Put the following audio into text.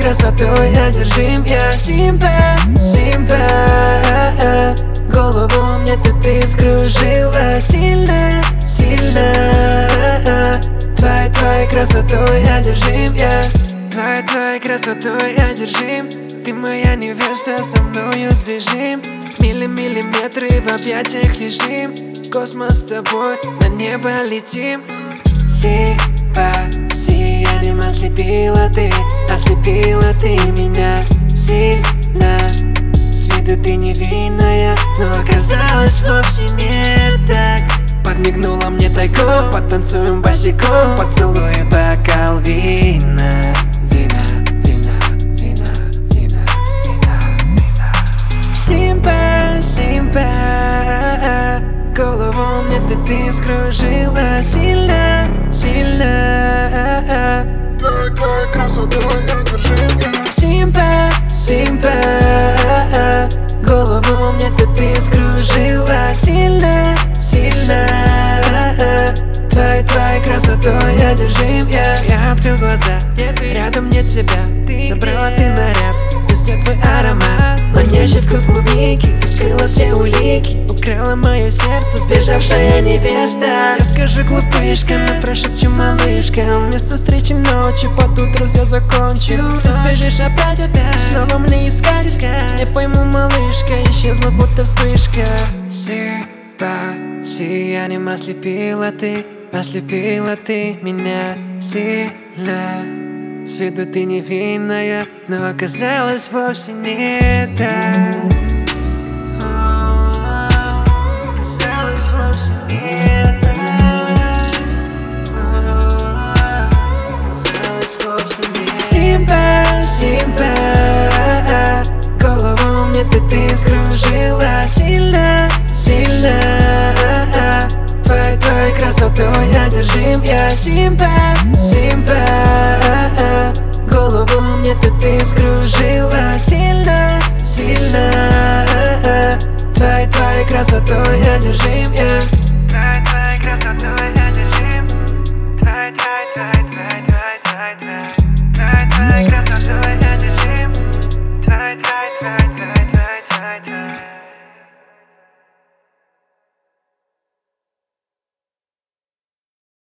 красотой одержим я. Симпа, симпа, голову мне ты скружила. Сильно, сильно, твоей красотой одержим я. Твоей красотой одержим. Ты моя невеста, со мною сбежим. Миллиметры в объятиях лежим. Космос с тобой, на небо летим. Симпа, сиянием ослепила ты меня сильно. С виду ты невинная, но оказалось вовсе не так. Подмигнула мне тайком, потанцуем босиком, поцелуй бокал вина. Симпа, симпа, голову мне ты скружила. Сильно, сильно, твоей красотой одержим я. Симпа, симпа, голову мне ты скружила. Сильно, сильно, твоей красотой одержим я. Я открыл глаза, рядом нет тебя. Собрала ты наряд, везде твой аромат. Манящий вкус клубники, ты скрыла все улики. Украла мое сердце, сбежавшая невеста. Я скажу глупышка, но прошепчу малышка. Вместо встречи ночью, под утро все закончу. Ты сбежишь опять, снова мне искать. Не пойму, малышка, исчезла будто вспышка. Симпа, сиянием ослепила ты меня сильно. С виду ты невинная, но оказалось вовсе не так. Оказалось вовсе не так. Оказалось вовсе не так. Симпа, симпа, голову мне ты скружила. Сильно, сильно, твоей красотой одержим я. Симпа, симпа, голову мне ты скружила. Сильно, сильно, твоей красотой одержим я.